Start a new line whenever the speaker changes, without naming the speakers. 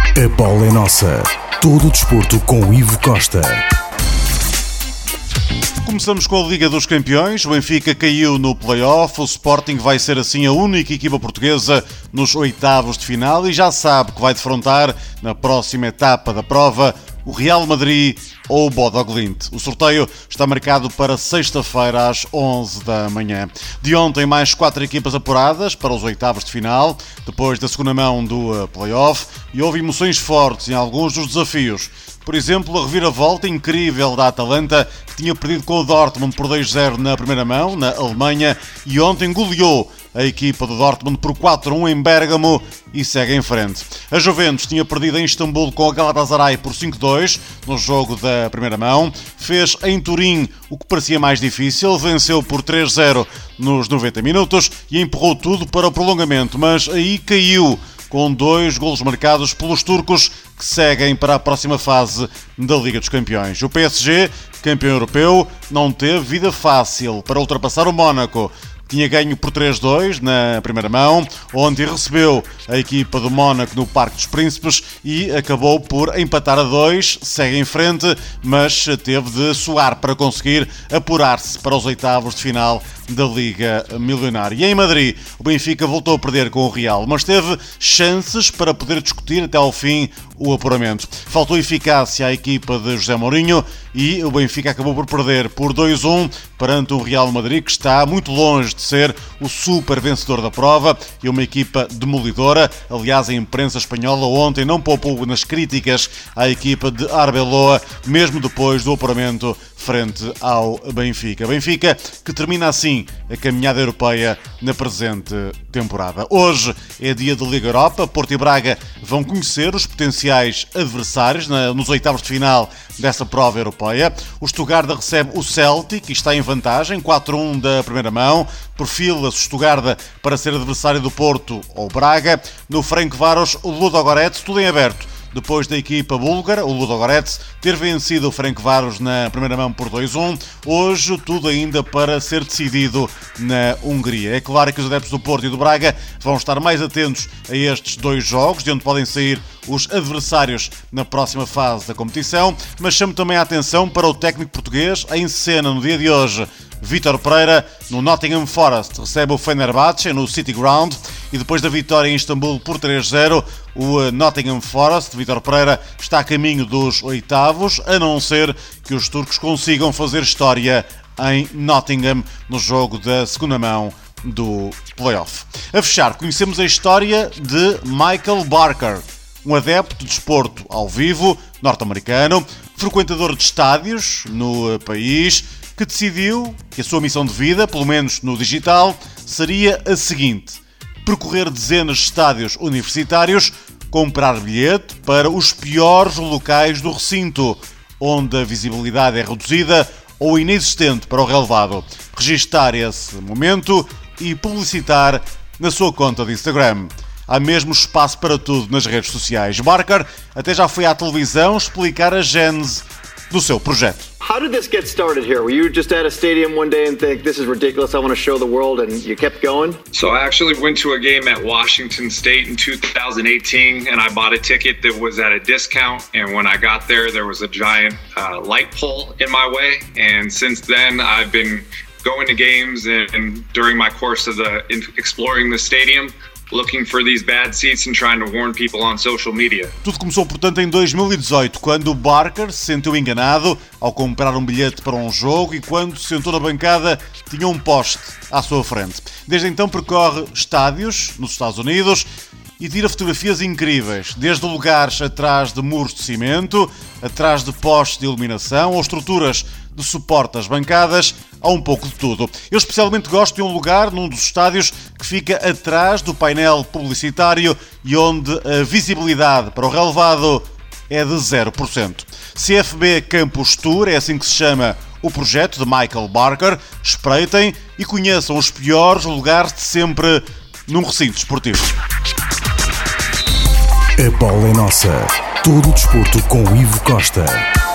A bola é nossa. Todo o desporto com Ivo Costa.
Começamos com a Liga dos Campeões. O Benfica caiu no play-off. O Sporting vai ser assim a única equipa portuguesa nos oitavos de final e já sabe que vai defrontar na próxima etapa da prova o Real Madrid ou o Bodo Glimt. O sorteio está marcado para sexta-feira às 11 da manhã. De ontem, mais 4 equipas apuradas para os oitavos de final, depois da segunda mão do play-off, e houve emoções fortes em alguns dos desafios. Por exemplo, a reviravolta incrível da Atalanta, que tinha perdido com o Dortmund por 2-0 na primeira mão, na Alemanha, e ontem goleou a equipa do Dortmund por 4-1 em Bérgamo e segue em frente. A Juventus tinha perdido em Istambul com a Galatasaray por 5-2 no jogo da primeira mão. Fez em Turim o que parecia mais difícil, venceu por 3-0 nos 90 minutos e empurrou tudo para o prolongamento, mas aí caiu com 2 golos marcados pelos turcos que seguem para a próxima fase da Liga dos Campeões. O PSG, campeão europeu, não teve vida fácil para ultrapassar o Mónaco. Tinha ganho por 3-2 na primeira mão, onde recebeu a equipa do Mónaco no Parque dos Príncipes e acabou por empatar a 2, segue em frente, mas teve de suar para conseguir apurar-se para os oitavos de final da Liga Milionária. E em Madrid, o Benfica voltou a perder com o Real, mas teve chances para poder discutir até ao fim o apuramento. Faltou eficácia à equipa de José Mourinho e o Benfica acabou por perder por 2-1 perante um Real Madrid que está muito longe de ser o super vencedor da prova e uma equipa demolidora. Aliás, a imprensa espanhola ontem não poupou nas críticas à equipa de Arbeloa, mesmo depois do apuramento frente ao Benfica. Benfica que termina assim a caminhada europeia na presente temporada. Hoje é dia de Liga Europa. Porto e Braga vão conhecer os potenciais adversários nos oitavos de final dessa prova europeia. O Stuttgart recebe o Celtic e está em vantagem, 4-1 da primeira mão. Perfila-se o Stuttgart para ser adversário do Porto ou Braga. No Ferencváros, o Ludogorets, tudo em aberto. Depois da equipa búlgara, o Ludogorets, ter vencido o Ferencváros na primeira mão por 2-1, hoje tudo ainda para ser decidido na Hungria. É claro que os adeptos do Porto e do Braga vão estar mais atentos a estes 2 jogos, de onde podem sair os adversários na próxima fase da competição, mas chamo também a atenção para o técnico português em cena no dia de hoje. Vítor Pereira, no Nottingham Forest, recebe o Fenerbahçe no City Ground e depois da vitória em Istambul por 3-0, o Nottingham Forest, Vítor Pereira, está a caminho dos oitavos, a não ser que os turcos consigam fazer história em Nottingham no jogo da segunda mão do play-off. A fechar, conhecemos a história de Michael Barker, um adepto de desporto ao vivo, norte-americano, frequentador de estádios no país, que decidiu que a sua missão de vida, pelo menos no digital, seria a seguinte: percorrer dezenas de estádios universitários, comprar bilhete para os piores locais do recinto, onde a visibilidade é reduzida ou inexistente para o relevado, registar esse momento e publicitar na sua conta de Instagram. Há mesmo espaço para tudo nas redes sociais. Barker até já foi à televisão explicar a gênese do seu projeto.
How did this get started here? Were you just at a stadium one day and think, this is ridiculous, I want to show the world, and you kept going?
So I actually went to a game at Washington State in 2018, and I bought a ticket that was at a discount, and when I got there, there was a giant light pole in my way, and since then I've been going to games and during my course of exploring the stadium, looking for these bad seats and trying to warn people on social media.
Tudo começou, portanto, em 2018, quando Barker se sentiu enganado ao comprar um bilhete para um jogo e quando se sentou na bancada tinha um poste à sua frente. Desde então percorre estádios nos Estados Unidos e tira fotografias incríveis, desde lugares atrás de muros de cimento, atrás de postes de iluminação ou estruturas de suporte às bancadas, há um pouco de tudo. Eu especialmente gosto de um lugar num dos estádios que fica atrás do painel publicitário e onde a visibilidade para o relevado é de 0%. CFB Campus Tour, é assim que se chama o projeto de Michael Barker. Espreitem e conheçam os piores lugares de sempre num recinto esportivo.
A bola é nossa. Todo o desporto com Ivo Costa.